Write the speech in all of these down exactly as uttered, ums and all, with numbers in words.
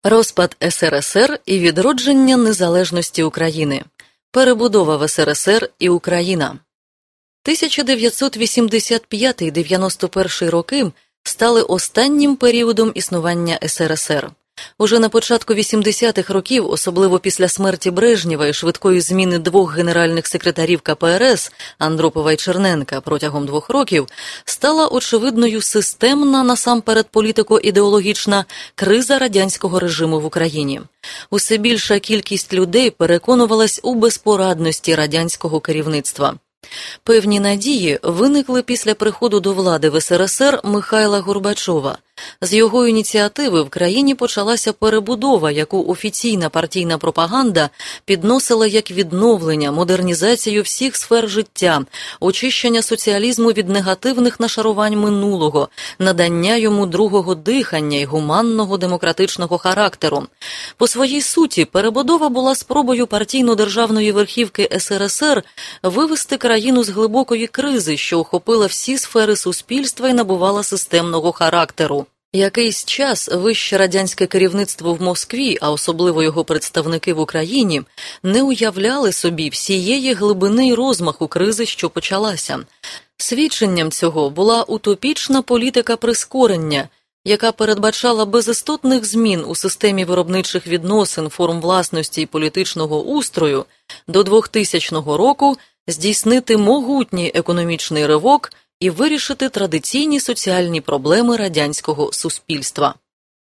Розпад ес ер ес ер і відродження незалежності України. Перебудова в ес ер ес ер і Україна. тисяча дев'ятсот вісімдесят п'ятий - дев'яносто перший роки стали останнім періодом існування ес ер ес ер. Уже на початку вісімдесятих років, особливо після смерті Брежнєва і швидкої зміни двох генеральних секретарів ка пе ер ес Андропова і Черненка протягом двох років, стала очевидною системна, насамперед політико-ідеологічна, криза радянського режиму в Україні. Усе більша кількість людей переконувалась у безпорадності радянського керівництва. Певні надії виникли після приходу до влади в ес ер ес ер Михайла Горбачова. З його ініціативи в країні почалася перебудова, яку офіційна партійна пропаганда підносила як відновлення, модернізацію всіх сфер життя, очищення соціалізму від негативних нашарувань минулого, надання йому другого дихання й гуманного демократичного характеру. По своїй суті, перебудова була спробою партійно-державної верхівки ес ер ес ер вивести країну з глибокої кризи, що охопила всі сфери суспільства і набувала системного характеру. Якийсь час вище радянське керівництво в Москві, а особливо його представники в Україні, не уявляли собі всієї глибини й розмаху кризи, що почалася. Свідченням цього була утопічна політика прискорення, яка передбачала без істотних змін у системі виробничих відносин, форм власності і політичного устрою до двохтисячного року здійснити могутній економічний ривок і вирішити традиційні соціальні проблеми радянського суспільства.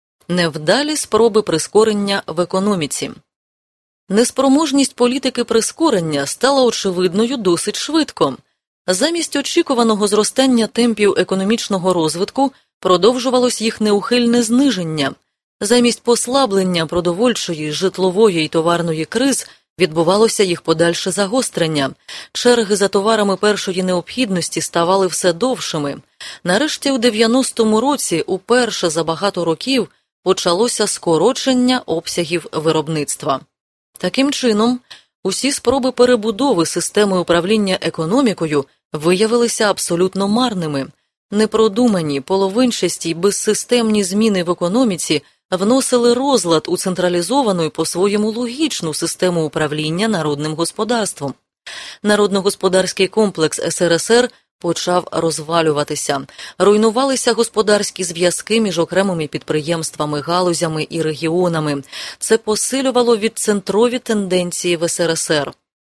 Невдалі спроби прискорення в економіці. Неспроможність політики прискорення стала очевидною досить швидко. Замість очікуваного зростання темпів економічного розвитку продовжувалось їх неухильне зниження. Замість послаблення продовольчої, житлової й товарної криз відбувалося їх подальше загострення. Черги за товарами першої необхідності ставали все довшими. Нарешті у дев'яностому році, уперше за багато років, почалося скорочення обсягів виробництва. Таким чином, усі спроби перебудови системи управління економікою виявилися абсолютно марними. Непродумані, половинчасті й безсистемні зміни в економіці вносили розлад у централізовану і по-своєму логічну систему управління народним господарством. Народно-господарський комплекс ес ер ес ер почав розвалюватися. Руйнувалися господарські зв'язки між окремими підприємствами, галузями і регіонами. Це посилювало відцентрові тенденції в ес ер ес ер.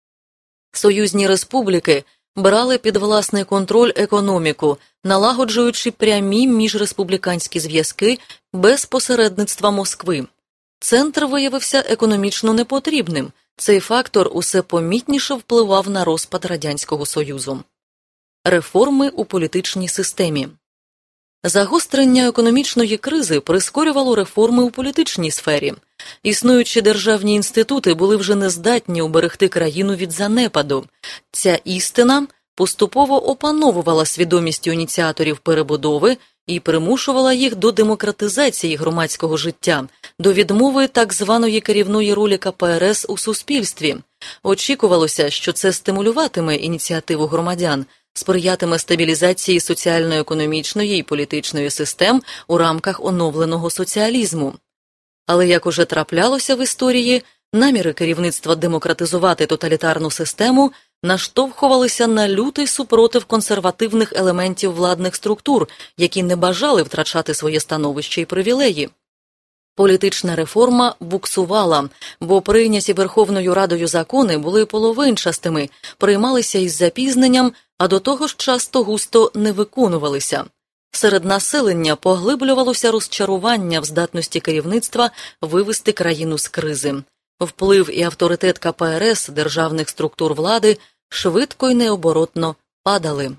Союзні республіки брали під власний контроль економіку, налагоджуючи прямі міжреспубліканські зв'язки без посередництва Москви. Центр виявився економічно непотрібним. Цей фактор усе помітніше впливав на розпад Радянського Союзу. Реформи у політичній системі. Загострення економічної кризи прискорювало реформи у політичній сфері. Існуючі державні інститути були вже не здатні уберегти країну від занепаду. Ця істина поступово опановувала свідомість ініціаторів перебудови і примушувала їх до демократизації громадського життя, до відмови так званої керівної ролі ка пе ер ес у суспільстві. Очікувалося, що це стимулюватиме ініціативу громадян, сприятиме стабілізації соціально-економічної і політичної систем у рамках оновленого соціалізму. Але, як уже траплялося в історії, наміри керівництва демократизувати тоталітарну систему наштовхувалися на лютий супротив консервативних елементів владних структур, які не бажали втрачати своє становище і привілеї. Політична реформа буксувала, бо прийняті Верховною Радою закони були половинчастими, приймалися із запізненням, а до того ж часто густо не виконувалися. Серед населення поглиблювалося розчарування в здатності керівництва вивести країну з кризи. Вплив і авторитет ка пе ер ес, державних структур влади, швидко й необоротно падали.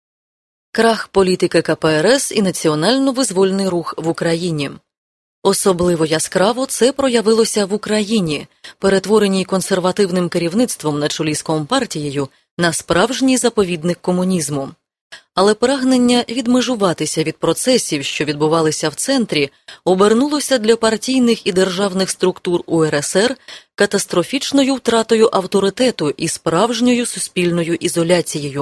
Крах політики ка пе ер ес і національно-визвольний рух в Україні. Особливо яскраво це проявилося в Україні, перетвореній консервативним керівництвом на чолі з Компартією на справжній заповідник комунізму. Але прагнення відмежуватися від процесів, що відбувалися в центрі, обернулося для партійних і державних структур у ер ес ер катастрофічною втратою авторитету і справжньою суспільною ізоляцією.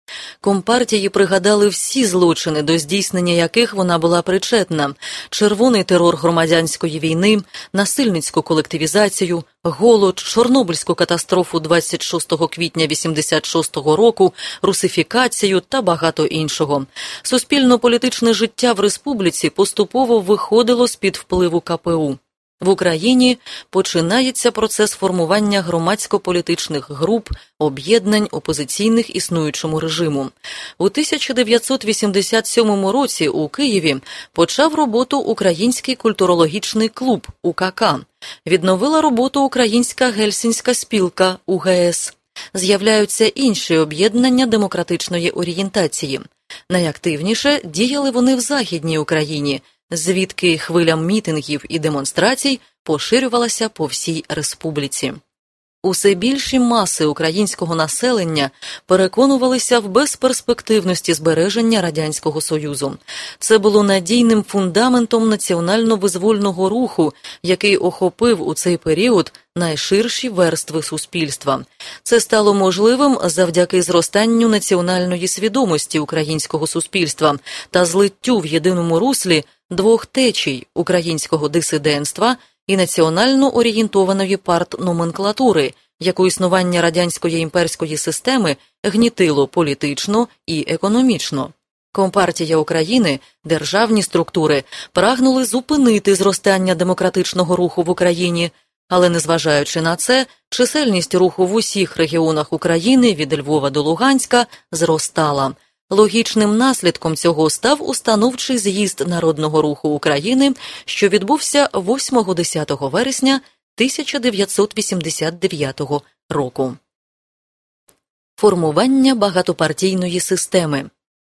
Компартії пригадали всі злочини, до здійснення яких вона була причетна: червоний терор громадянської війни, насильницьку колективізацію, голод, Чорнобильську катастрофу двадцять шостого квітня вісімдесят шостого року, русифікацію та багато іншого. Суспільно-політичне життя в республіці поступово виходило з-під впливу ка пе у. В Україні починається процес формування громадсько-політичних груп, об'єднань опозиційних існуючому режиму. У тисяча дев'ятсот вісімдесят сьомому році у Києві почав роботу Український культурологічний клуб у ка ка. Відновила роботу Українська гельсінська спілка у ге ес. З'являються інші об'єднання демократичної орієнтації. Найактивніше діяли вони в Західній Україні, звідки хвиля мітингів і демонстрацій поширювалася по всій республіці. Усе більші маси українського населення переконувалися в безперспективності збереження Радянського Союзу. Це було надійним фундаментом національно-визвольного руху, який охопив у цей період найширші верстви суспільства. Це стало можливим завдяки зростанню національної свідомості українського суспільства та злиттю в єдиному руслі двох течій – українського дисидентства і національно орієнтованої партноменклатури, яку існування радянської імперської системи гнітило політично і економічно. Компартія України, державні структури прагнули зупинити зростання демократичного руху в Україні, але незважаючи на це, чисельність руху в усіх регіонах України від Львова до Луганська зростала. Логічним наслідком цього став установчий з'їзд Народного руху України, що відбувся восьмого-десятого вересня тисяча дев'ятсот вісімдесят дев'ятого року. Формування багатопартійної системи.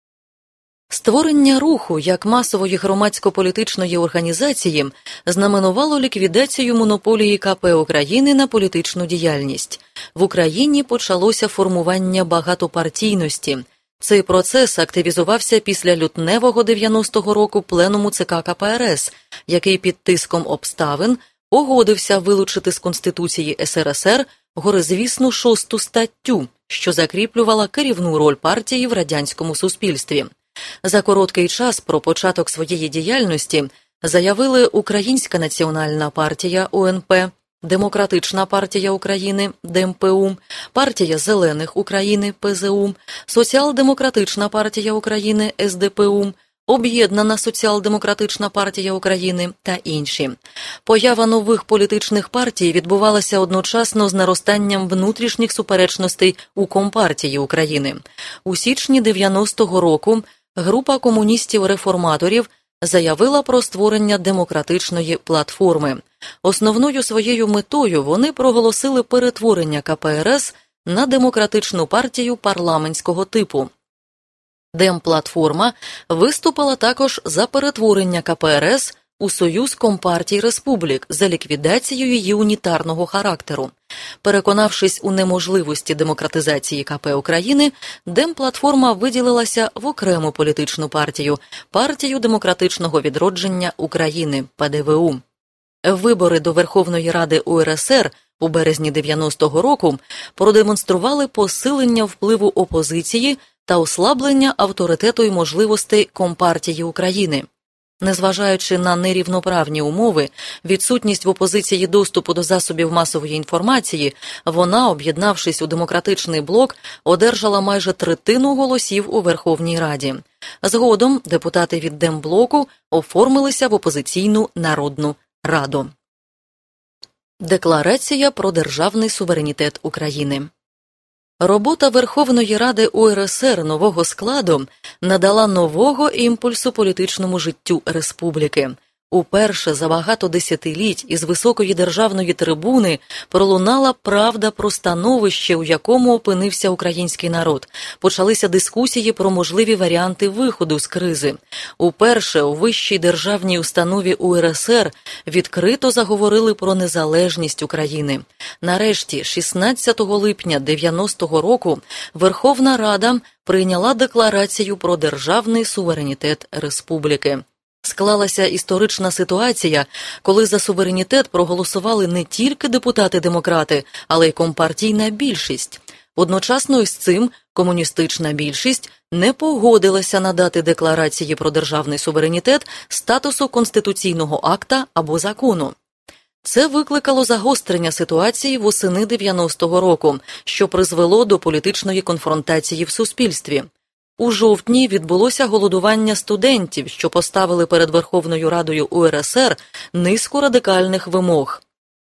Створення руху як масової громадсько-політичної організації знаменувало ліквідацію монополії ка пе України на політичну діяльність. В Україні почалося формування багатопартійності. Цей процес активізувався після лютневого дев'яностого року пленуму це ка ка пе ер ес, який під тиском обставин погодився вилучити з Конституції ес ер ес ер горизвісну шосту статтю, що закріплювала керівну роль партії в радянському суспільстві. За короткий час про початок своєї діяльності заявили Українська національна партія у ен пе, Демократична партія України де ем пе у, Партія Зелених України пе зе у, Соціал-демократична партія України ес де пе у, Об'єднана соціал-демократична партія України та інші. Поява нових політичних партій відбувалася одночасно з наростанням внутрішніх суперечностей у Компартії України. У січні дев'яностого року група комуністів-реформаторів заявила про створення демократичної платформи. Основною своєю метою вони проголосили перетворення ка пе ер ес на демократичну партію парламентського типу. Демплатформа виступила також за перетворення ка пе ер ес у Союз компартій республік за ліквідацією її унітарного характеру. Переконавшись у неможливості демократизації ка пе України, Демплатформа виділилася в окрему політичну партію – Партію демократичного відродження України пе де ве у. Вибори до Верховної Ради у ер ес ер у березні дев'яностого року продемонстрували посилення впливу опозиції та ослаблення авторитету і можливостей Компартії України. Незважаючи на нерівноправні умови, відсутність в опозиції доступу до засобів масової інформації, вона, об'єднавшись у демократичний блок, одержала майже третину голосів у Верховній Раді. Згодом депутати від Демблоку оформилися в опозиційну Народну Раду. Декларація про державний суверенітет України. Робота Верховної Ради у ер ес ер нового складу надала нового імпульсу політичному життю республіки. Уперше за багато десятиліть із високої державної трибуни пролунала правда про становище, у якому опинився український народ. Почалися дискусії про можливі варіанти виходу з кризи. Уперше у вищій державній установі у ер ес ер відкрито заговорили про незалежність України. Нарешті, шістнадцятого липня дев'яностого року, Верховна Рада прийняла декларацію про державний суверенітет республіки. Склалася історична ситуація, коли за суверенітет проголосували не тільки депутати-демократи, але й компартійна більшість. Одночасно із цим комуністична більшість не погодилася надати декларації про державний суверенітет статусу конституційного акта або закону. Це викликало загострення ситуації восени дев'яностого року, що призвело до політичної конфронтації в суспільстві. У жовтні відбулося голодування студентів, що поставили перед Верховною Радою У Ер Ес Ер низку радикальних вимог.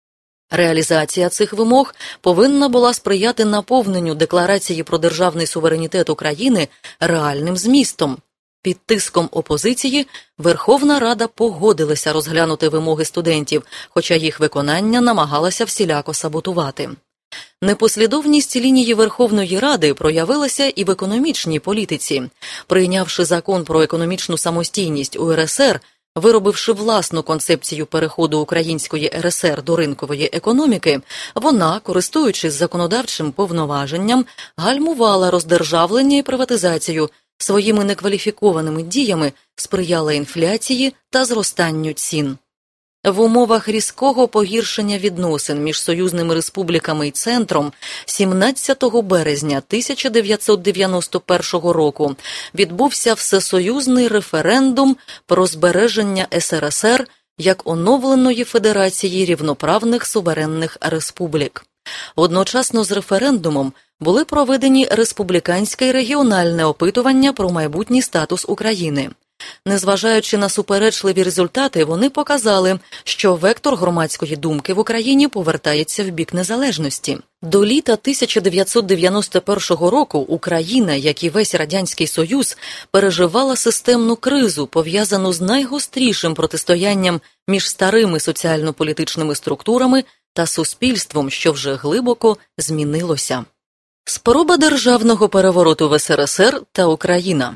Реалізація цих вимог повинна була сприяти наповненню Декларації про державний суверенітет України реальним змістом. Під тиском опозиції Верховна Рада погодилася розглянути вимоги студентів, хоча їх виконання намагалася всіляко саботувати. Непослідовність лінії Верховної Ради проявилася і в економічній політиці. Прийнявши закон про економічну самостійність У Ер Ес Ер, виробивши власну концепцію переходу Української Ер Ес Ер до ринкової економіки, вона, користуючись законодавчим повноваженням, гальмувала роздержавлення і приватизацію, своїми некваліфікованими діями сприяла інфляції та зростанню цін. В умовах різкого погіршення відносин між союзними республіками і центром сімнадцятого березня тисяча дев'ятсот дев'яносто першого року відбувся всесоюзний референдум про збереження Ес Ер Ес Ер як оновленої Федерації рівноправних суверенних республік. Одночасно з референдумом були проведені республіканське і регіональне опитування про майбутній статус України. Незважаючи на суперечливі результати, вони показали, що вектор громадської думки в Україні повертається в бік незалежності. До літа тисяча дев'ятсот дев'яносто першого року Україна, як і весь Радянський Союз, переживала системну кризу, пов'язану з найгострішим протистоянням між старими соціально-політичними структурами та суспільством, що вже глибоко змінилося. Спроба державного перевороту в Ес Ер Ес Ер та Україна.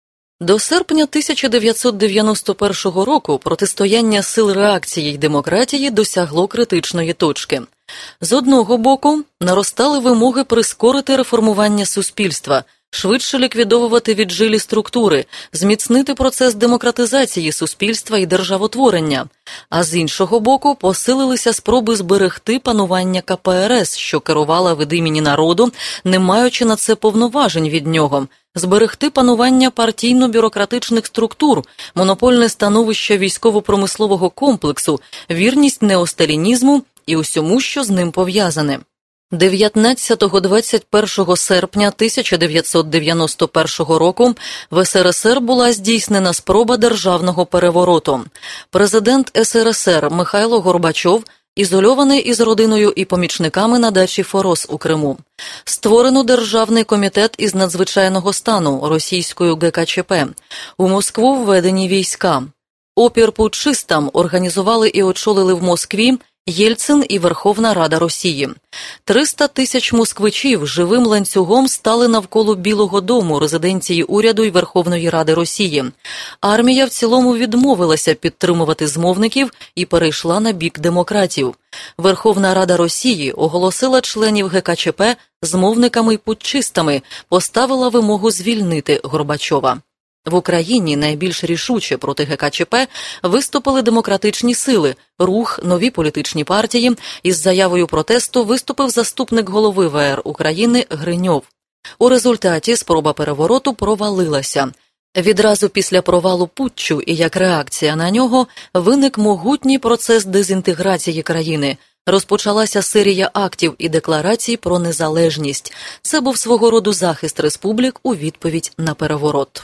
До серпня тисяча дев'ятсот дев'яносто першого року протистояння сил реакції й демократії досягло критичної точки. З одного боку, наростали вимоги прискорити реформування суспільства, швидше ліквідовувати віджилі структури, зміцнити процес демократизації суспільства і державотворення, а з іншого боку посилилися спроби зберегти панування Ка Пе Ер Ес, що керувала від імені народу, не маючи на це повноважень від нього, зберегти панування партійно-бюрократичних структур, монопольне становище військово-промислового комплексу, вірність неосталінізму і усьому, що з ним пов'язане. дев'ятнадцятого - двадцять першого серпня тисяча дев'ятсот дев'яносто першого року в Ес Ер Ес Ер була здійснена спроба державного перевороту. Президент Ес Ер Ес Ер Михайло Горбачов ізольований із родиною і помічниками на дачі Форос у Криму. Створено Державний комітет із надзвичайного стану російською Ге Ка Че Пе. У Москву введені війська. Опір путчистам організували і очолили в Москві Єльцин і Верховна Рада Росії. триста тисяч москвичів живим ланцюгом стали навколо Білого дому, резиденції уряду і Верховної Ради Росії. Армія в цілому відмовилася підтримувати змовників і перейшла на бік демократів. Верховна Рада Росії оголосила членів Ге Ка Че Пе змовниками й путчистами, поставила вимогу звільнити Горбачова. В Україні найбільш рішуче проти Ге Ка Че Пе виступили демократичні сили, рух, нові політичні партії. Із заявою протесту виступив заступник голови Ве Ер України Гриньов. У результаті спроба перевороту провалилася. Відразу після провалу путчу і як реакція на нього виник могутній процес дезінтеграції країни. Розпочалася серія актів і декларацій про незалежність. Це був свого роду захист республік у відповідь на переворот.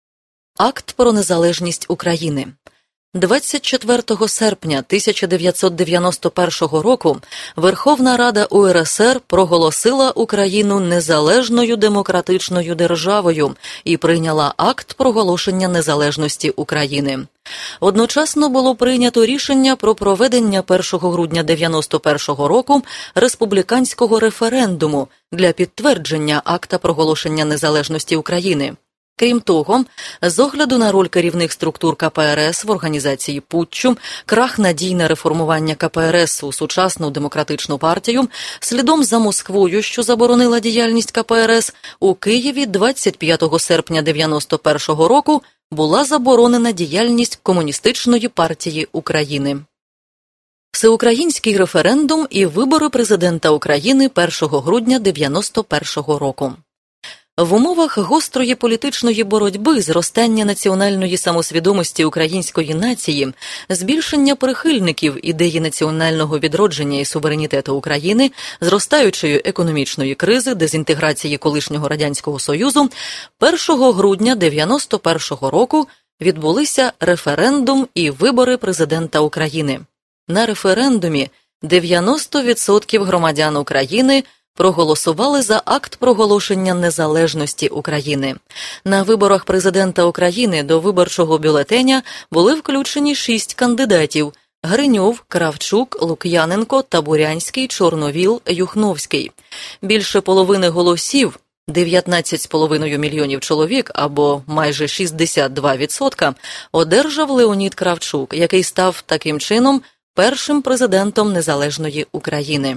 Акт про незалежність України. двадцять четвертого серпня тисяча дев'ятсот дев'яносто першого року Верховна Рада У Ер Ес Ер проголосила Україну незалежною демократичною державою і прийняла акт проголошення незалежності України. Одночасно було прийнято рішення про проведення першого грудня дев'яносто першого року республіканського референдуму для підтвердження акта проголошення незалежності України. Крім того, з огляду на роль керівних структур Ка Пе Ер Ес в організації путчу, крах надій на реформування Ка Пе Ер Ес у сучасну демократичну партію, слідом за Москвою, що заборонила діяльність Ка Пе Ер Ес, у Києві двадцять п'ятого серпня дев'яносто першого року була заборонена діяльність Комуністичної партії України. Всеукраїнський референдум і вибори президента України першого грудня дев'яносто першого року. В умовах гострої політичної боротьби, зростання національної самосвідомості української нації, збільшення прихильників ідеї національного відродження і суверенітету України, зростаючої економічної кризи, дезінтеграції колишнього Радянського Союзу, першого грудня дев'яносто першого року відбулися референдум і вибори президента України. На референдумі дев'яносто відсотків громадян України проголосували за акт проголошення незалежності України. На виборах президента України до виборчого бюлетеня були включені шість кандидатів – Гриньов, Кравчук, Лук'яненко, Табурянський, Чорновіл, Юхновський. Більше половини голосів – дев'ятнадцять з половиною мільйонів чоловік, або майже шістдесят два відсотки, одержав Леонід Кравчук, який став таким чином першим президентом незалежної України.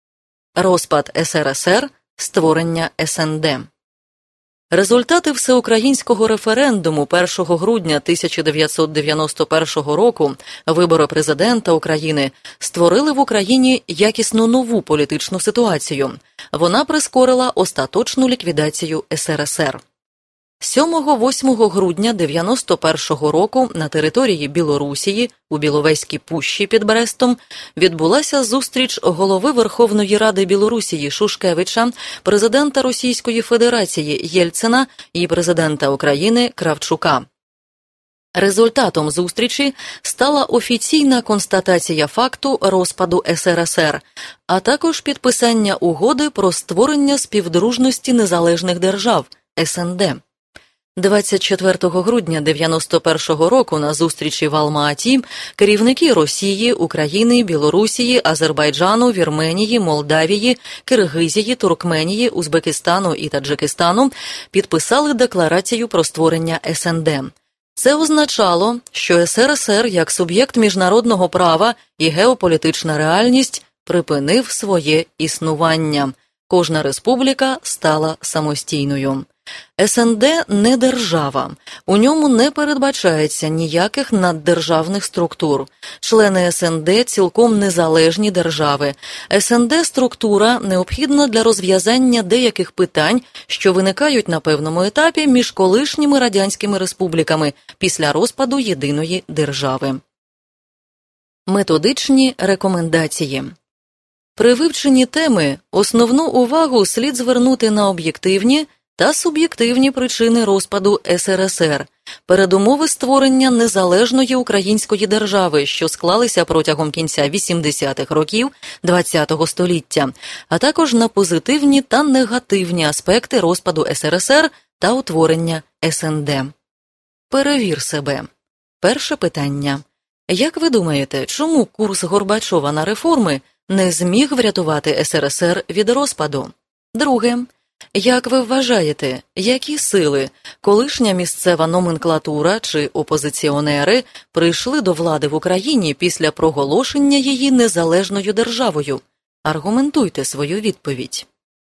Розпад ес ер ес ер, створення ес ен де. Результати всеукраїнського референдуму першого грудня тисяча дев'ятсот дев'яносто першого року, вибори президента України, створили в Україні якісно нову політичну ситуацію. Вона прискорила остаточну ліквідацію ес ер ес ер. сьомого-восьмого грудня дев'яносто першого року на території Білорусії, у Біловезькій пущі під Брестом, відбулася зустріч голови Верховної Ради Білорусії Шушкевича, президента Російської Федерації Єльцина і президента України Кравчука. Результатом зустрічі стала офіційна констатація факту розпаду ес ер ес ер, а також підписання угоди про створення співдружності незалежних держав – ес ен де. двадцять четвертого грудня дев'яносто першого року на зустрічі в Алма-Аті керівники Росії, України, Білорусії, Азербайджану, Вірменії, Молдавії, Киргизії, Туркменії, Узбекистану і Таджикистану підписали декларацію про створення ес ен де. Це означало, що ес ер ес ер як суб'єкт міжнародного права і геополітична реальність припинив своє існування. Кожна республіка стала самостійною. ес ен де не держава, у ньому не передбачається ніяких наддержавних структур. Члени ес ен де цілком незалежні держави. ес ен де структура необхідна для розв'язання деяких питань, що виникають на певному етапі між колишніми радянськими республіками після розпаду єдиної держави. Методичні рекомендації. При вивченні теми основну увагу слід звернути на об'єктивні та суб'єктивні причини розпаду ес ер ес ер, передумови створення незалежної української держави, що склалися протягом кінця вісімдесятих років ХХ століття, а також на позитивні та негативні аспекти розпаду ес ер ес ер та утворення ес ен де. Перевір себе. Перше питання. Як ви думаєте, чому курс Горбачова на реформи не зміг врятувати ес ер ес ер від розпаду? Друге. Як ви вважаєте, які сили, колишня місцева номенклатура чи опозиціонери прийшли до влади в Україні після проголошення її незалежною державою? Аргументуйте свою відповідь.